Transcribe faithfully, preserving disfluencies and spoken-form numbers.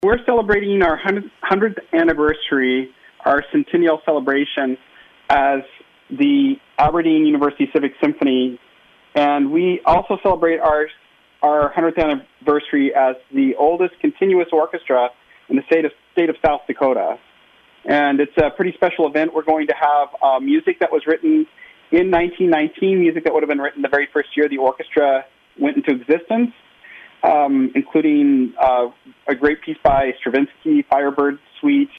We're celebrating our hundredth anniversary, our centennial celebration, as the Aberdeen University Civic Symphony, and we also celebrate our our hundredth anniversary as the oldest continuous orchestra in the state of state of South Dakota. And it's a pretty special event. We're going to have uh, music that was written in nineteen nineteen, music that would have been written the very first year the orchestra went into existence. Um, including uh, a great piece by Stravinsky, Firebird Suite,